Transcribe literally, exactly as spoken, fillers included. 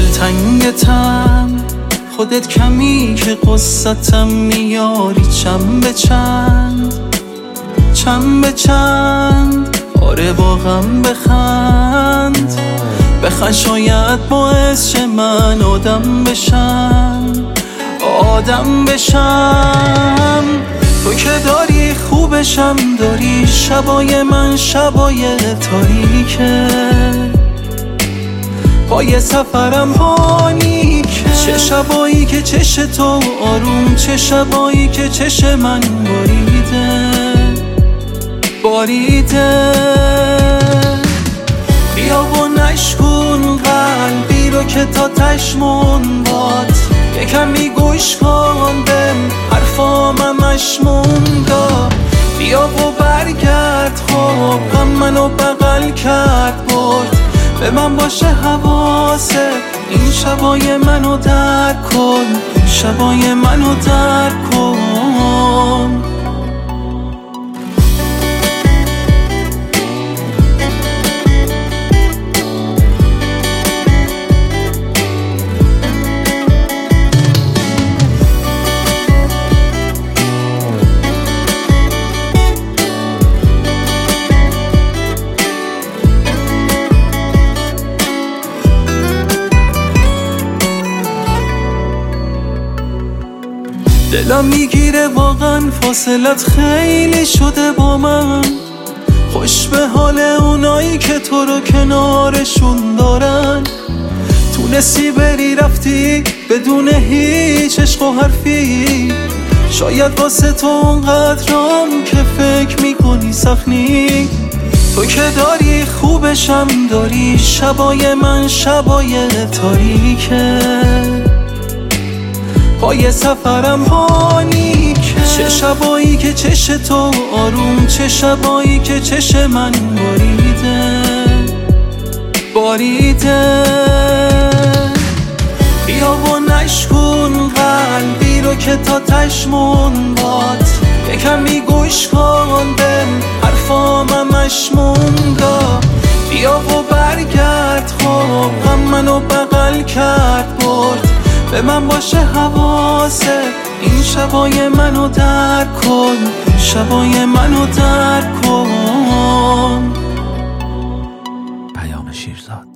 دلتنگ تن خودت کمی که قصتم میاری چند به چند چند به چند. آره واقعا بخند بخند شاید باعث شه من آدم بشم آدم بشم. تو که داری خوبشم داری شبای من شبای تاریکه پای سفرم پانیکه. چه شبایی که چش تو آروم چه شبایی که چش من باریده باریده. بیا و نشکن قلبی رو که تا تشمون باد یکمی گوش کن بهم حرفام همش موندا. بیا و برگرد خواب غم منو بغل کرد برد به من باشه حواسه این شبای منو درک کن شبای منو درک کن. دلم میگیره واقعا فاصلت خیلی شده با من. خوش به حال اونایی که تو رو کنارشون دارن. تونستی بری رفتی بدون هیچ عشق و حرفی. شاید واسه تو اونقدرام که فکر میکنی سخت نی. تو که داری خوبشم داری شبای من شبای تاریکه پای سفرم پانیکه. چه شبایی که چش تو آروم چه شبایی که چش من باریده باریده. بیا و نشکن قلبی رو که تا تشمون باد یکمی گوش کن بهم حرفام همش موندا. بیا و برگرد خواب غم منو بغل کرد برد به من باشه حواسه این شبای منو درک کن شبای منو درک کن. پیام شیرزاد.